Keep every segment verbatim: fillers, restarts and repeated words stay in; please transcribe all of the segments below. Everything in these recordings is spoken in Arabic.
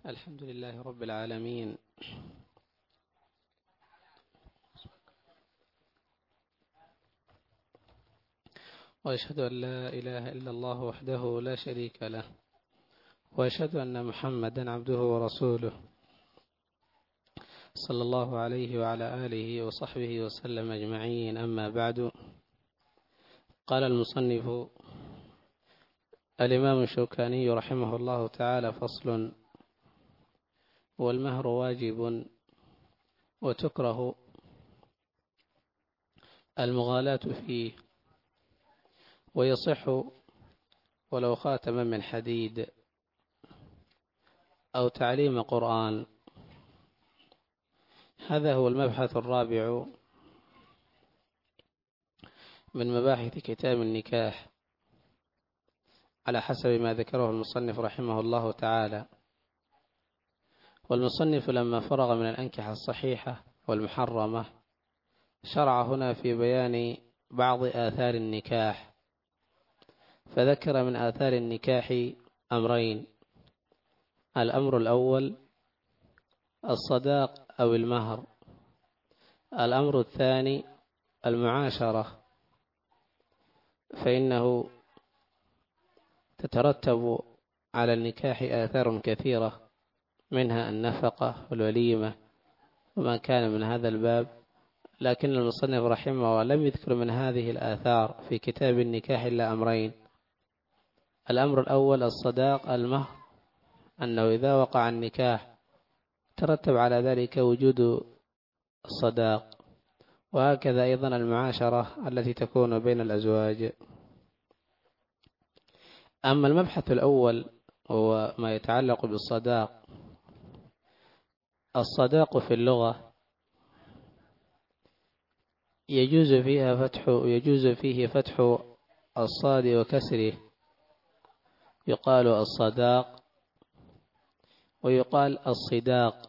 الحمد لله رب العالمين، وأشهد أن لا إله إلا الله وحده لا شريك له، وأشهد أن محمدا عبده ورسوله صلى الله عليه وعلى آله وصحبه وسلم أجمعين. أما بعد، قال المصنف الإمام الشوكاني رحمه الله تعالى: فصل: والمهر واجب وتكره المغالاة فيه، ويصح ولو خاتما من حديد أو تعليم قرآن. هذا هو المبحث الرابع من مباحث كتاب النكاح على حسب ما ذكره المصنف رحمه الله تعالى. والمصنف لما فرغ من الأنكحة الصحيحة والمحرمة شرع هنا في بيان بعض آثار النكاح، فذكر من آثار النكاح أمرين: الأمر الأول الصداق أو المهر، الأمر الثاني المعاشرة، فإنه تترتب على النكاح آثار كثيرة، منها النفقة والوليمة وما كان من هذا الباب، لكن المصنف رحمه الله لم يذكر من هذه الآثار في كتاب النكاح إلا أمرين: الأمر الأول الصداق المهر، أنه إذا وقع النكاح ترتب على ذلك وجود الصداق، وهكذا أيضا المعاشرة التي تكون بين الأزواج. أما المبحث الأول هو ما يتعلق بالصداق. الصداق في اللغة يجوز فيها فتح يجوز فيه فتح الصاد وكسره، يقال الصداق ويقال الصداق،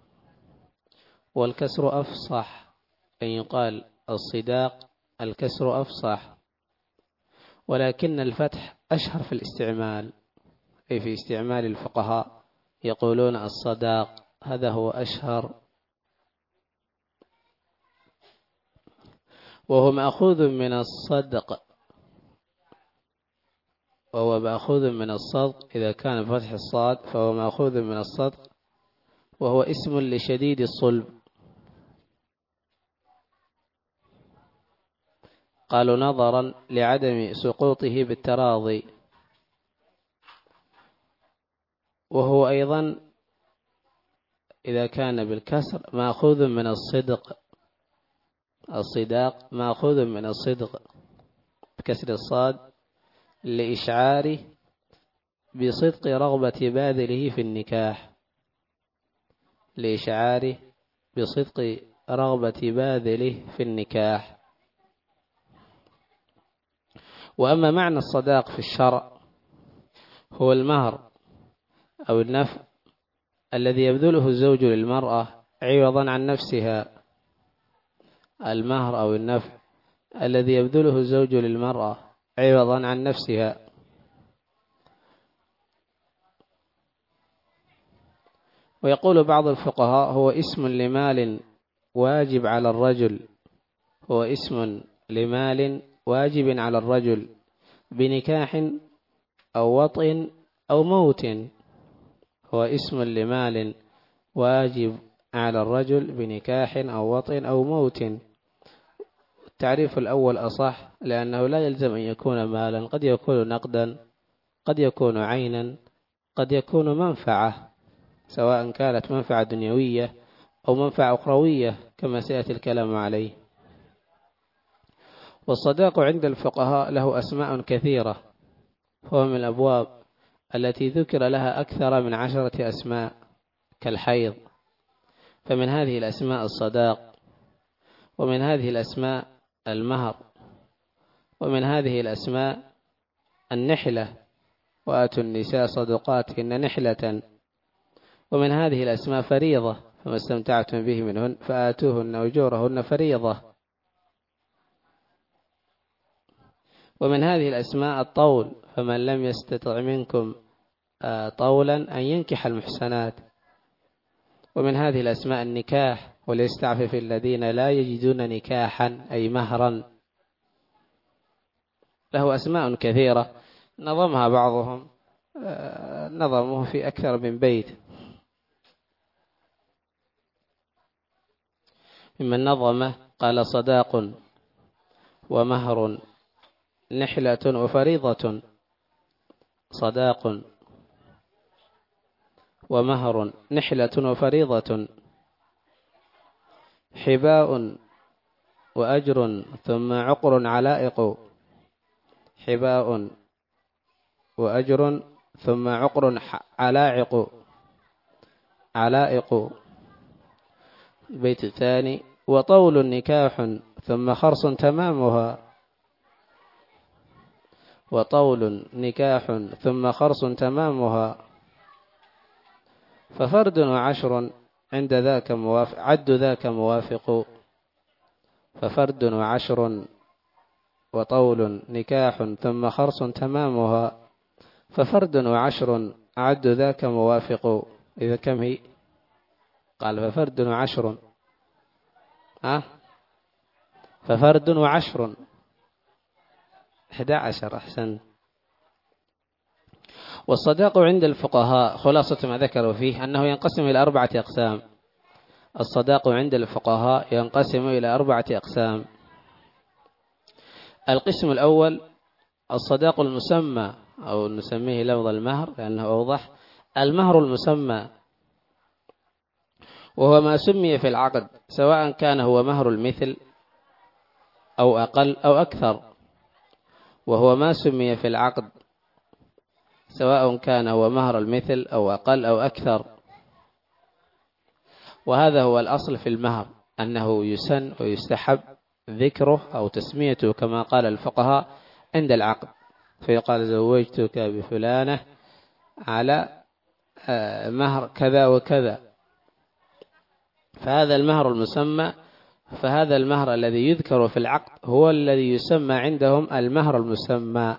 والكسر أفصح أن يقال الصداق، الكسر أفصح، ولكن الفتح أشهر في الاستعمال، أي في استعمال الفقهاء يقولون الصداق، هذا هو أشهر، وهو مأخوذ من الصدق، وهو مأخوذ من الصدق إذا كان فتح الصاد فهو مأخوذ من الصدق، وهو اسم لشديد الصلب. قالوا نظرا لعدم سقوطه بالتراضي، وهو أيضا إذا كان بالكسر مأخوذ من الصدق، الصداق مأخوذ من الصدق بكسر الصاد، لإشعاره بصدق رغبة باذله في النكاح، لإشعاره بصدق رغبة باذله في النكاح. وأما معنى الصداق في الشرع هو المهر أو النفع الذي يبذله الزوج للمرأة عوضا عن نفسها، المهر أو النفع الذي يبذله الزوج للمرأة عوضا عن نفسها. ويقول بعض الفقهاء هو اسم لمال واجب على الرجل، هو اسم لمال واجب على الرجل بنكاح أو وطء أو موت، هو اسم لمال واجب على الرجل بنكاح أو وطء أو موت. التعريف الأول أصح، لأنه لا يلزم أن يكون مالا، قد يكون نقدا، قد يكون عينا، قد يكون منفعة، سواء كانت منفعة دنيوية أو منفعة أخروية كما سيأتي الكلام عليه. والصداق عند الفقهاء له أسماء كثيرة، هو من الأبواب التي ذكر لها أكثر من عشرة أسماء كالحيض، فمن هذه الأسماء الصداق، ومن هذه الأسماء المهر، ومن هذه الأسماء النحلة، وآتوا النساء صدقاتهن نحلة، ومن هذه الأسماء فريضة، فما استمتعتم به منهن فآتوهن أجورهن فريضة، ومن هذه الأسماء الطول، فمن لم يستطع منكم طولا أن ينكح المحسنات. ومن هذه الأسماء النكاح، وليستعفف الذين لا يجدون نكاحا أي مهرا. له أسماء كثيرة نظمها بعضهم، نظمه في أكثر من بيت. ممن نظمه قال: صداق ومهر نحلة وفريضة. صداق ومهر نحلة وفريضة، حباء وأجر ثم عقر علائق. حباء وأجر ثم عقر علائق. علائق. البيت الثاني: وطول نكاح ثم خرص تمامها. وطول نكاح ثم خرص تمامها، ففرد وعشر عند ذاك موافق. عد ذاك موافق. ففرد وعشر وطول نكاح ثم خرص تمامها، ففرد وعشر عد ذاك موافق. إذا كم هي؟ قال ففرد وعشر. أه؟ ففرد وعشر أحد عشر. أحسن. والصداق عند الفقهاء خلاصة ما ذكروا فيه أنه ينقسم إلى أربعة أقسام. الصداق عند الفقهاء ينقسم إلى أربعة أقسام. القسم الأول الصداق المسمى، أو نسميه لفظ المهر لأنه أوضح. المهر المسمى وهو ما سمي في العقد، سواء كان هو مهر المثل أو أقل أو أكثر. وهو ما سمي في العقد سواء كان هو مهر المثل أو أقل أو أكثر. وهذا هو الأصل في المهر، أنه يسن ويستحب ذكره أو تسميته كما قال الفقهاء عند العقد. فيقال: زوجتك بفلانة على مهر كذا وكذا. فهذا المهر المسمى. فهذا المهر الذي يذكر في العقد هو الذي يسمى عندهم المهر المسمى.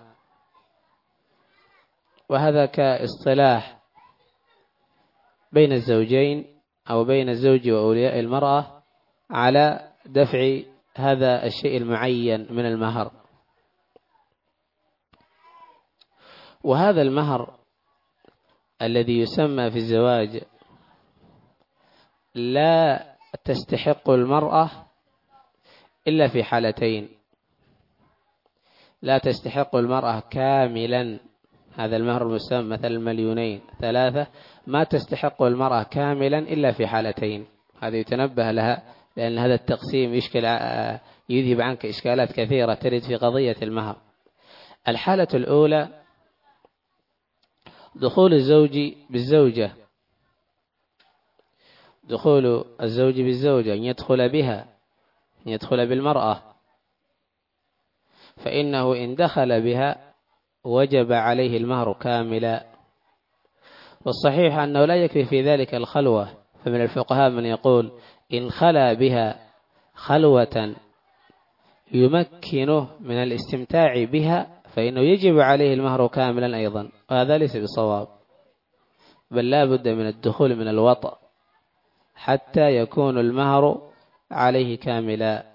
وهذا كاصطلاح بين الزوجين أو بين الزوج وأولياء المرأة على دفع هذا الشيء المعين من المهر. وهذا المهر الذي يسمى في الزواج لا تستحق المرأة إلا في حالتين. لا تستحق المرأة كاملا هذا المهر المسمى، مثل المليونين ثلاثة، ما تستحق المرأة كاملا إلا في حالتين. هذا يتنبه لها، لأن هذا التقسيم يشكل يذهب عنك إشكالات كثيرة ترد في قضية المهر. الحالة الأولى دخول الزوج بالزوجة. دخول الزوج بالزوجة، أن يدخل بها، أن يدخل بالمرأة. فإنه إن دخل بها وجب عليه المهر كاملا. والصحيح أنه لا يكفي في ذلك الخلوة. فمن الفقهاء من يقول إن خلا بها خلوة يمكنه من الاستمتاع بها فإنه يجب عليه المهر كاملا أيضا. وهذا ليس بصواب، بل لا بد من الدخول من الوطأ حتى يكون المهر عليه كاملا.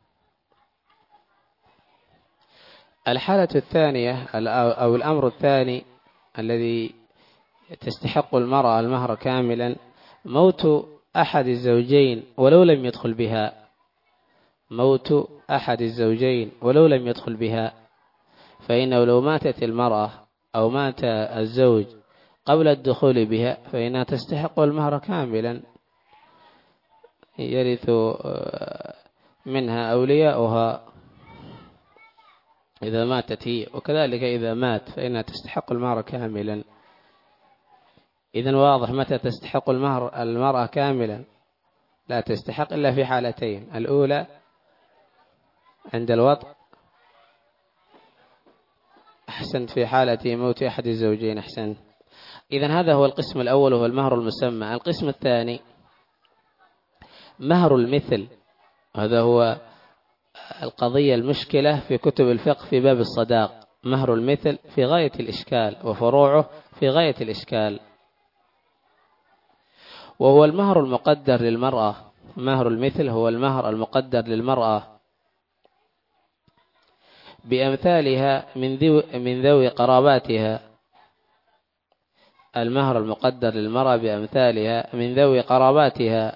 الحالة الثانية أو الأمر الثاني الذي تستحق المرأة المهر كاملا موت أحد الزوجين ولو لم يدخل بها. موت أحد الزوجين ولو لم يدخل بها. فإنه لو ماتت المرأة أو مات الزوج قبل الدخول بها فإنها تستحق المهر كاملا، يرث منها أولياؤها إذا ماتت هي، وكذلك إذا مات فإنها تستحق المهر كاملا. إذن واضح متى تستحق المهر المرأة كاملا؟ لا تستحق إلا في حالتين: الأولى عند الوطء، أحسنت، في حالة موت أحد الزوجين، أحسنت. إذن هذا هو القسم الأول وهو المهر المسمى. القسم الثاني مهر المثل. هذا هو القضية المشكلة في كتب الفقه في باب الصداق. مهر المثل في غاية الإشكال، وفروعه في غاية الإشكال. وهو المهر المقدر للمرأة. مهر المثل هو المهر المقدر للمرأة بأمثالها من ذوي من ذوي قراباتها. المهر المقدر للمرأة بأمثالها من ذوي قراباتها.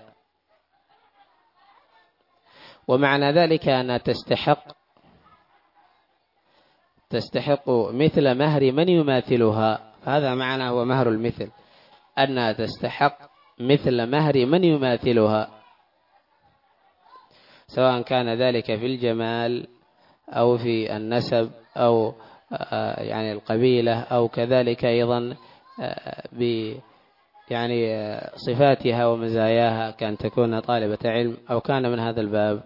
ومعنى ذلك أنها تستحق تستحق مثل مهر من يماثلها. هذا معنى هو مهر المثل، أنها تستحق مثل مهر من يماثلها، سواء كان ذلك في الجمال أو في النسب أو يعني القبيلة، أو كذلك أيضا ب يعني صفاتها ومزاياها، كأن تكون طالبة علم أو كان من هذا الباب.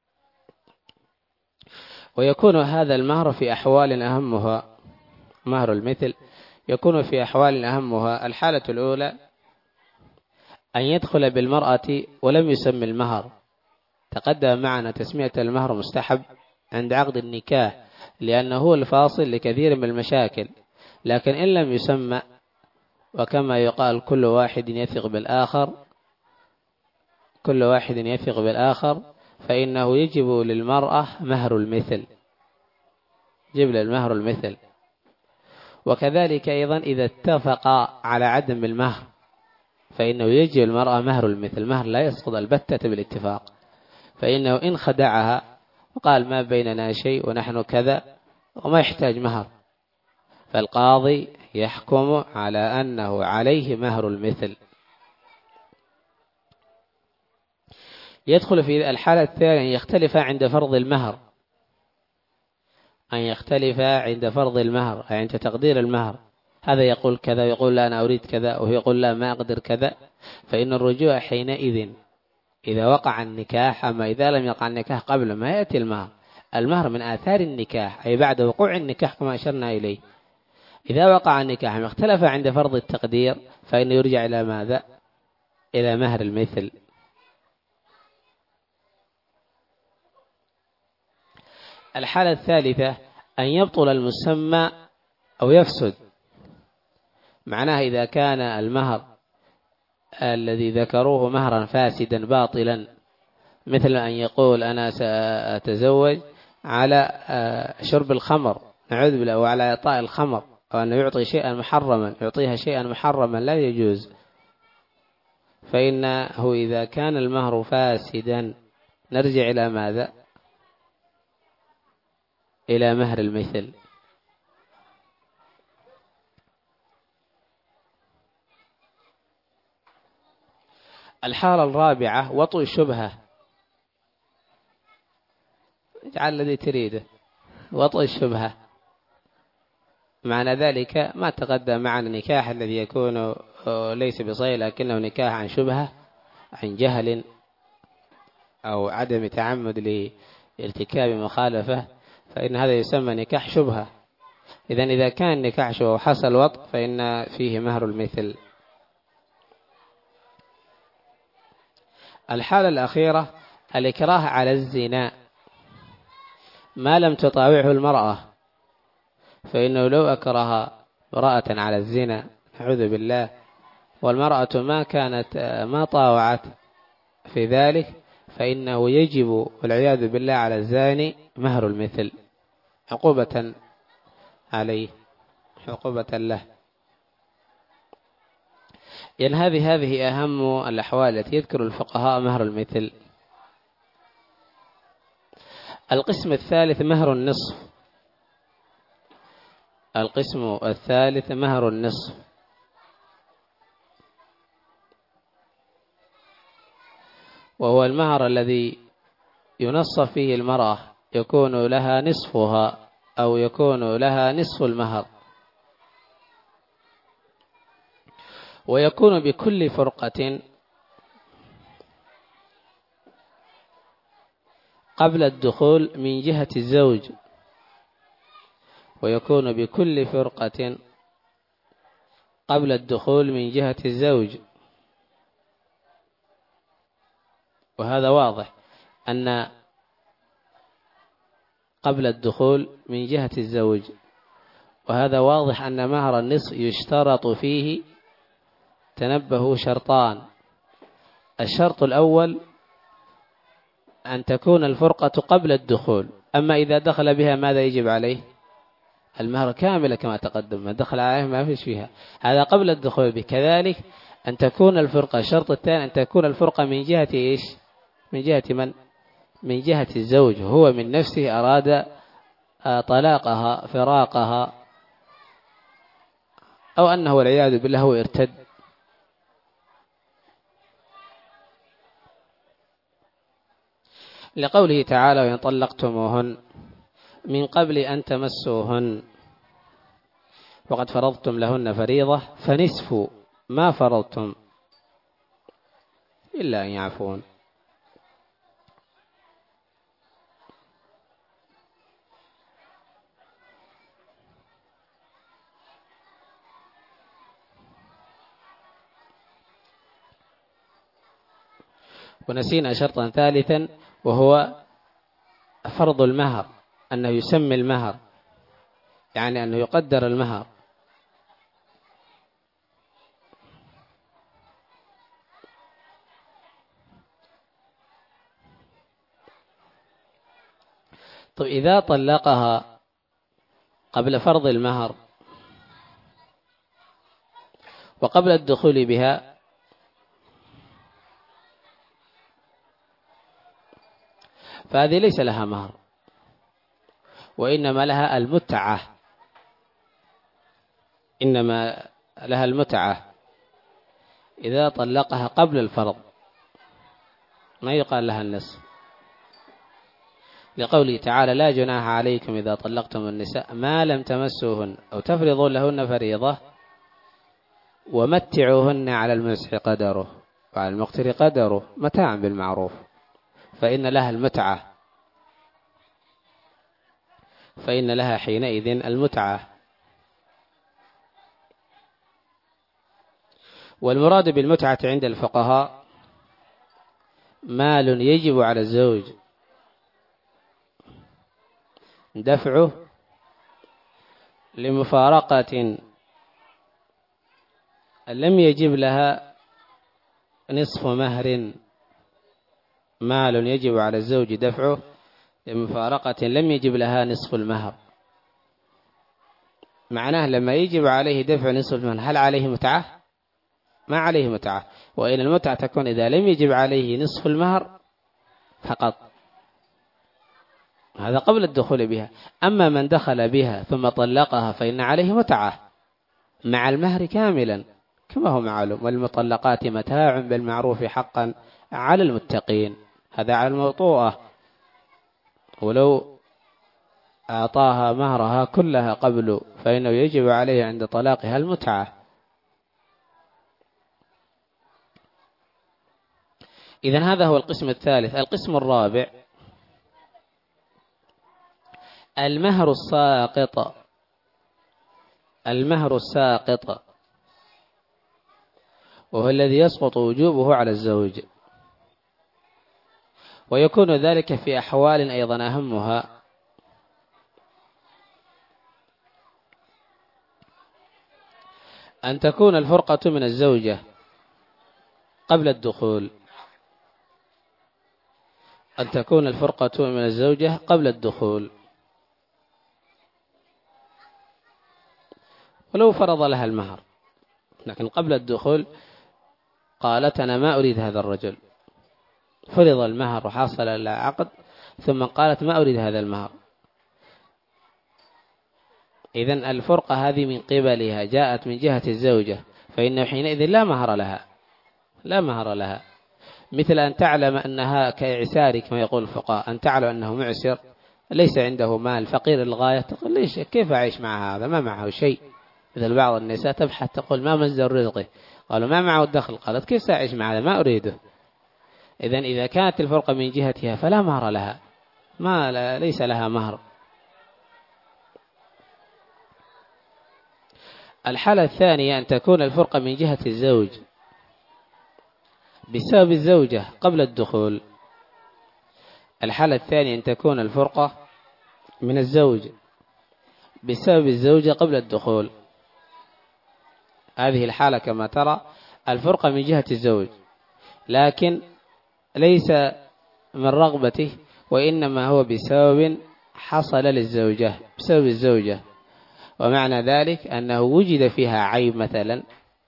ويكون هذا المهر في أحوال أهمها. مهر المثل يكون في أحوال أهمها. الحالة الأولى أن يدخل بالمرأة ولم يسمى المهر. تقدم معنا تسمية المهر مستحب عند عقد النكاح، لأنه هو الفاصل لكثير من المشاكل، لكن إن لم يسمى، وكما يقال كل واحد يثق بالآخر كل واحد يثق بالآخر فإنه يجب للمرأة مهر المثل، يجب للمهر المثل. وكذلك أيضا إذا اتفق على عدم المهر فإنه يجب المرأة مهر المثل. مهر لا يسقط البتة بالاتفاق، فإنه إن خدعها وقال ما بيننا شيء ونحن كذا وما يحتاج مهر، فالقاضي يحكم على أنه عليه مهر المثل. يدخل في الحالة الثانية أن يختلف عند فرض المهر أن يختلف عند فرض المهر أي عند تقدير المهر. هذا يقول كذا، يقول لا أنا أريد كذا، وهو يقول لا ما أقدر كذا. فإن الرجوع حينئذ إذا وقع النكاح. أما إذا لم يقع النكاح قبل ما يأتي المهر، المهر من آثار النكاح أي بعد وقوع النكاح كما أشرنا إليه. إذا وقع النكاح ما اختلف عند فرض التقدير فإنه يرجع إلى ماذا؟ إلى مهر المثل. الحالة الثالثة أن يبطل المسمى أو يفسد. معناه إذا كان المهر الذي ذكروه مهرا فاسدا باطلا، مثل أن يقول أنا سأتزوج على شرب الخمر نعوذ بالله، وعلى إعطاء الخمر، أو أنه يعطي شيئا محرما يعطيها شيئا محرما لا يجوز. فإنه إذا كان المهر فاسدا نرجع إلى ماذا؟ إلى مهر المثل. الحالة الرابعة وطء الشبهة. اجعل الذي تريده. وطء الشبهة معنى ذلك ما تقدم معنا النكاح الذي يكون ليس بصيغ لكنه نكاح عن شبهة، عن جهل أو عدم تعمد لارتكاب مخالفة، فإن هذا يسمى نكاح شبهة. إذن إذا كان نكاح شبهة وحصل وطء فإن فيه مهر المثل. الحالة الأخيرة الإكراه على الزنا ما لم تطاوعه المرأة، فإنه لو أكره امرأة على الزنا نعوذ بالله والمرأة ما كانت ما طاوعت في ذلك، فإنه يجب والعياذ بالله على الزاني مهر المثل عقوبة عليه، عقوبة له. يعني هذه هذه أهم الأحوال التي يذكر الفقهاء مهر المثل. القسم الثالث مهر النصف. القسم الثالث مهر النصف، وهو المهر الذي ينصف فيه المرأة، يكون لها نصفها أو يكون لها نصف المهر، ويكون بكل فرقة قبل الدخول من جهة الزوج، ويكون بكل فرقة قبل الدخول من جهة الزوج. وهذا واضح أن قبل الدخول من جهة الزوج وهذا واضح أن مهر النصف يشترط فيه، تنبهوا، شرطان. الشرط الأول أن تكون الفرقة قبل الدخول، أما إذا دخل بها ماذا يجب عليه؟ المهر كاملة كما تقدم، ما دخل عليه ما فيش فيها، هذا قبل الدخول به. كذلك أن تكون الفرقة، الشرط الثاني أن تكون الفرقة من جهة إيش؟ من جهة من؟ من جهة الزوج، هو من نفسه أراد طلاقها، فراقها، أو أنه والعياذ بالله هو ارتد. لقوله تعالى: وإن طلقتموهن من قبل أن تمسوهن وقد فرضتم لهن فريضة فنصف ما فرضتم إلا أن يعفون. ونسينا شرطا ثالثا وهو فرض المهر، أنه يسمي المهر، يعني أنه يقدر المهر. طيب إذا طلقها قبل فرض المهر وقبل الدخول بها فهذه ليس لها مهر، وإنما لها المتعة، إنما لها المتعة إذا طلقها قبل الفرض، ما يقال لها النصف، لقوله تعالى: لا جناح عليكم إذا طلقتم النساء ما لم تمسوهن أو تفرضوا لهن فريضة ومتعوهن على المسح قدره وعلى المقتر قدره متاعا بالمعروف، فإن لها المتعة، فإن لها حينئذ المتعة. والمراد بالمتعة عند الفقهاء مال يجب على الزوج دفعه لمفارقة لم يجب لها نصف مهر، مال يجب على الزوج دفعه لمفارقة لم يجب لها نصف المهر. معناه لما يجب عليه دفع نصف المهر هل عليه متعة؟ ما عليه متعة، وإن المتعة تكون إذا لم يجب عليه نصف المهر فقط، هذا قبل الدخول بها. أما من دخل بها ثم طلقها فإن عليه متعة مع المهر كاملا كما هو معلوم: والمطلقات متاع بالمعروف حقا على المتقين، هذا على الموطوءة، ولو أعطاها مهرها كلها قبل فإنه يجب عليه عند طلاقها المتعة. إذن هذا هو القسم الثالث. القسم الرابع المهر الساقط، المهر الساقط وهو الذي يسقط وجوبه على الزوج، ويكون ذلك في أحوال أيضا أهمها: أن تكون الفرقة من الزوجة قبل الدخول، أن تكون الفرقة من الزوجة قبل الدخول، ولو فرض لها المهر لكن قبل الدخول قالت أنا ما أريد هذا الرجل، فرض المهر وحصل العقد ثم قالت ما أريد هذا المهر، إذن الفرقة هذه من قبلها جاءت من جهة الزوجة، فإنه حينئذ لا مهر لها، لا مهر لها. مثل أن تعلم أنها كإعسار كما يقول الفقهاء، أن تعلم أنه معسر ليس عنده مال فقير للغاية، تقول ليش كيف أعيش مع هذا ما معه شيء. مثل بعض النساء تبحث تقول ما مصدر رزقه، قالوا ما معه الدخل، قالت كيف سأعيش مع هذا ما أريده. إذن إذا كانت الفرقة من جهتها فلا مهر لها، ما لا ليس لها مهر. الحالة الثانية أن تكون الفرقة من جهة الزوج بسبب الزوجة قبل الدخول. الحالة الثانية أن تكون الفرقة من الزوج بسبب الزوجة قبل الدخول. هذه الحالة كما ترى الفرقة من جهة الزوج، لكن ليس من رغبته، وإنما هو بسبب حصل للزوجة، بسبب الزوجة. ومعنى ذلك أنه وجد فيها عيب مثلا،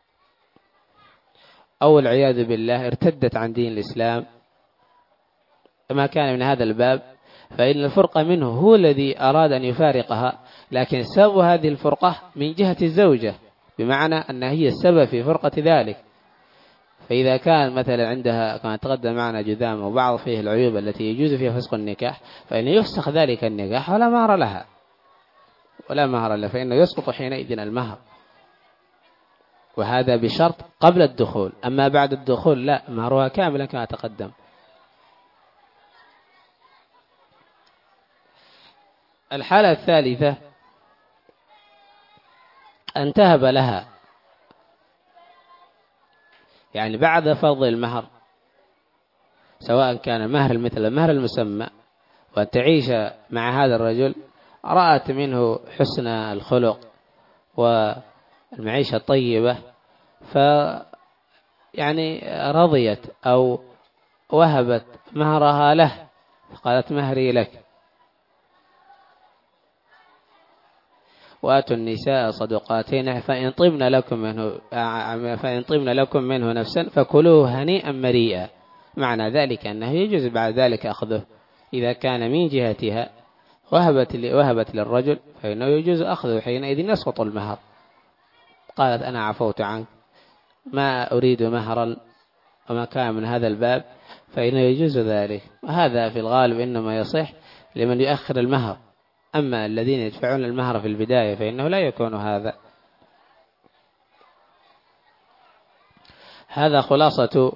أو العياذ بالله ارتدت عن دين الإسلام، ما كان من هذا الباب، فإن الفرقة منه هو الذي أراد أن يفارقها، لكن سبب هذه الفرقة من جهة الزوجة، بمعنى أن هي السبب في فرقة ذلك. فإذا كان مثلا عندها كما تقدم معنا جذام وبعض فيه العيوب التي يجوز فيها فسخ النكاح، فإنه يفسخ ذلك النكاح ولا مهر لها، ولا مهر لها، فإنه يسقط حينئذ المهر، وهذا بشرط قبل الدخول. أما بعد الدخول لا، مهرها كاملا كما تقدم. الحالة الثالثة أن تهب لها، يعني بعد فرض المهر، سواء كان مهر مثل المهر المسمى، وأن تعيش مع هذا الرجل، رأت منه حسن الخلق والمعيشة الطيبة، ف يعني رضيت أو وهبت مهرها له، فقالت مهري لك. وآتوا النساء صدقاتهن فإن طبن لكم منه فإن طبن لكم منه نفسا فكلوه هنيئا مريئا. معنى ذلك أنه يجوز بعد ذلك أخذه، إذا كان من جهتها وهبت وهبت للرجل فإنه يجوز أخذه، حينئذ يسقط المهر. قالت أنا عفوت عنك، ما أريد مهرا وما كان من هذا الباب، فإنه يجوز ذلك. وهذا في الغالب إنما يصح لمن يؤخر المهر، أما الذين يدفعون المهر في البداية فإنه لا يكون هذا. هذا خلاصة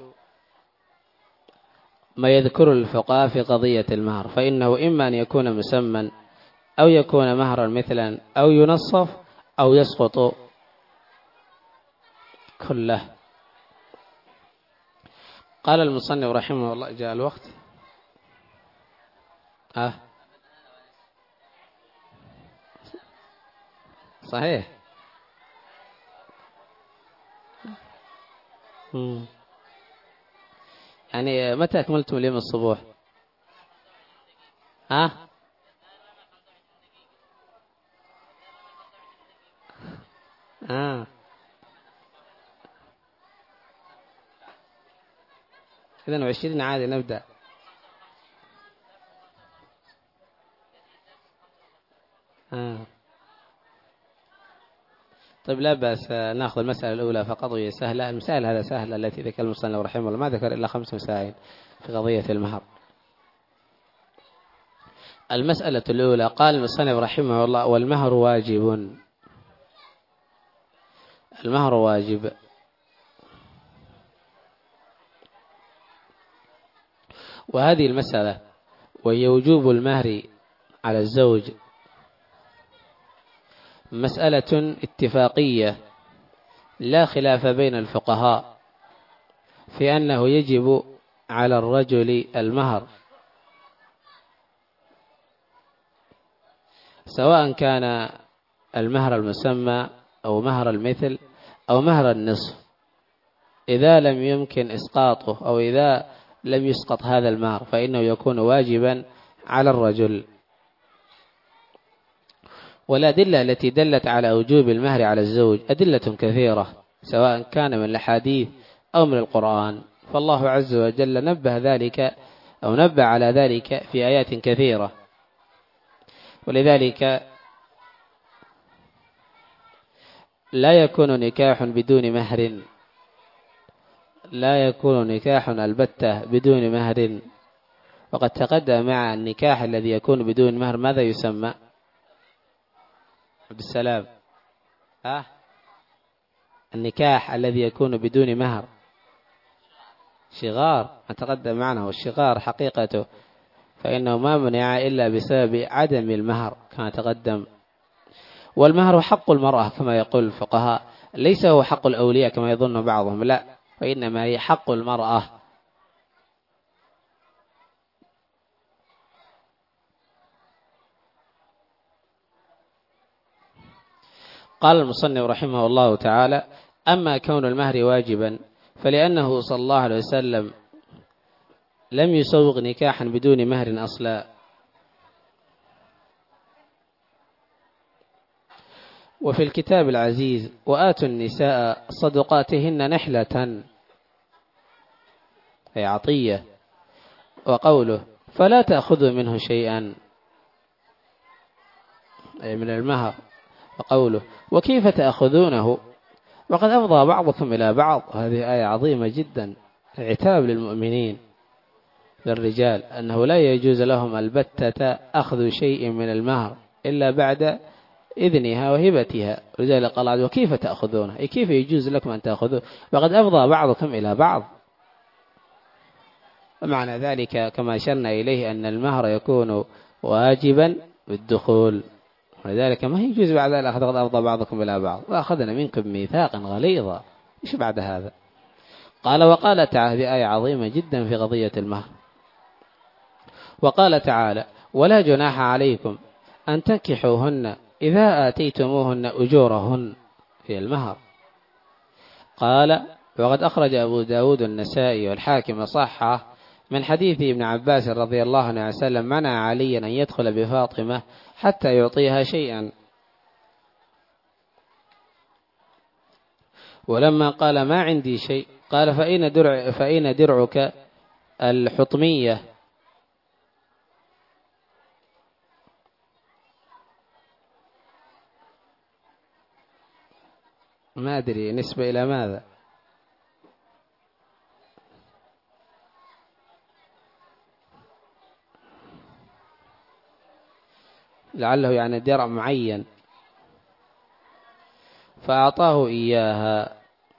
ما يذكر الفقهاء في قضية المهر، فإنه إما أن يكون مسمى أو يكون مهرا مثلا أو ينصف أو يسقط كله. قال المصنف رحمه الله، جاء الوقت آه صحيح. مم. يعني متى أكملتم اليوم الصبح؟ ها آه؟ آه إذن وعشرين عادي نبدأ. آه. طيب لا بأس، نأخذ المسألة الأولى فقط وهي سهلة. المسائل هذا سهلة التي ذكر المصنف رحمه الله، ما ذكر إلا خمس مسائل في قضية المهر. المسألة الأولى قال المصنف رحمه الله والمهر واجب. المهر واجب، وهذه المسألة وهي وجوب المهر على الزوج مسألة اتفاقية لا خلاف بين الفقهاء في أنه يجب على الرجل المهر، سواء كان المهر المسمى أو مهر المثل أو مهر النصف، إذا لم يمكن إسقاطه أو إذا لم يسقط هذا المهر فإنه يكون واجبا على الرجل. والأدلة التي دلت على وجوب المهر على الزوج أدلة كثيرة، سواء كان من الأحاديث أو من القرآن، فالله عز وجل نبه ذلك أو نبه على ذلك في آيات كثيرة. ولذلك لا يكون نكاح بدون مهر، لا يكون نكاح البتة بدون مهر. وقد تقدم مع النكاح الذي يكون بدون مهر ماذا يسمى؟ عبد السلام ها؟ النكاح الذي يكون بدون مهر شغار، ما تقدم معنا. والشغار حقيقته فإنه ما منع إلا بسبب عدم المهر كما تقدم. والمهر حق المرأة كما يقول الفقهاء، ليس هو حق الأولياء كما يظن بعضهم، لا، وإنما هي حق المرأة. قال المصنف رحمه الله تعالى: أما كون المهر واجبا فلأنه صلى الله عليه وسلم لم يسوغ نكاحا بدون مهر أصلا، وفي الكتاب العزيز: وآتوا النساء صدقاتهن نحلة، أي عطية. وقوله: فلا تأخذوا منه شيئا، أي من المهر. وقوله: وكيف تأخذونه وقد أفضى بعضكم إلى بعض. هذه آية عظيمة جدا، عتاب للمؤمنين للرجال أنه لا يجوز لهم البتة أخذ شيء من المهر إلا بعد إذنها وهبتها. ولذلك قال: وكيف تأخذونه، أي كيف يجوز لكم أن تأخذوه وقد أفضى بعضكم إلى بعض. ومعنى ذلك كما أشرنا إليه أن المهر يكون واجبا بالدخول، ولذلك ما يجوز بعد ذلك قد أفضى بعضكم إلى بعض وأخذنا منكم ميثاقا غليظا. إيش بعد هذا؟ قال: وقال تعالى، هذه آية عظيمة جدا في قضية المهر. وقال تعالى: ولا جناح عليكم أن تنكحوهن إذا آتيتموهن أجورهن في المهر. قال: وقد أخرج أبو داود النسائي والحاكم صحة من حديث ابن عباس رضي الله عنه وسلم: منع عليا أن يدخل بفاطمة حتى يعطيها شيئا. ولما قال: ما عندي شيء، قال: فأين درع فأين درعك الحطمية؟ ما أدري نسبة إلى ماذا. لعله يعني درع معين فأعطاه إياها.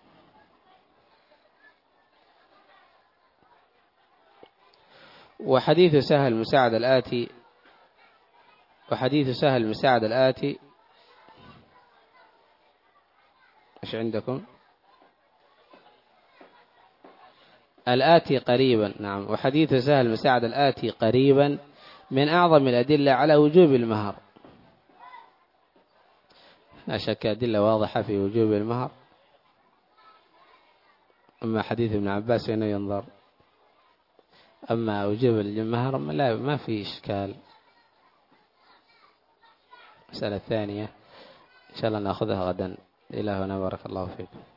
وحديث سهل مساعد الآتي وحديث سهل مساعد الآتي إيش عندكم؟ الآتي قريبا، نعم. وحديث سهل مساعد الآتي قريبا من أعظم الأدلة على وجوب المهر. لا شك أدلة واضحة في وجوب المهر. أما حديث ابن عباس فإنه ينظر، أما وجوب المهر لا، ما في إشكال. المسألة الثانية إن شاء الله نأخذها غدا. إلى هنا، بارك الله فيكم.